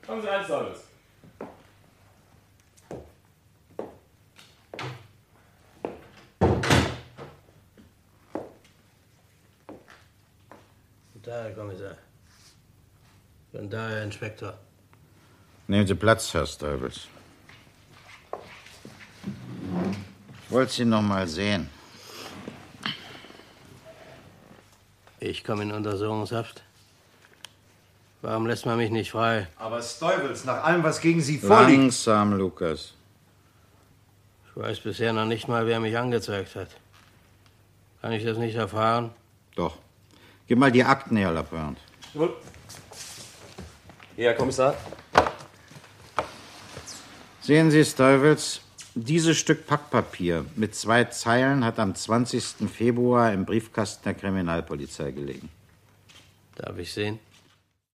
Kommen Sie rein, Stolz. Guten Tag, Herr Kommissar. Guten Tag, Herr Inspektor. Nehmen Sie Platz, Herr Stolz. Ich wollte Sie noch mal sehen. Ich komme in Untersuchungshaft. Warum lässt man mich nicht frei? Aber Stolz, nach allem, was gegen Sie vorliegt... Langsam, Lukas. Ich weiß bisher noch nicht mal, wer mich angezeigt hat. Kann ich das nicht erfahren? Doch. Gib mal die Akten her, Lapointe. Jawohl. Hier, Herr Kommissar. Sehen Sie, Stolz, dieses Stück Packpapier mit 2 Zeilen hat am 20. Februar im Briefkasten der Kriminalpolizei gelegen. Darf ich sehen?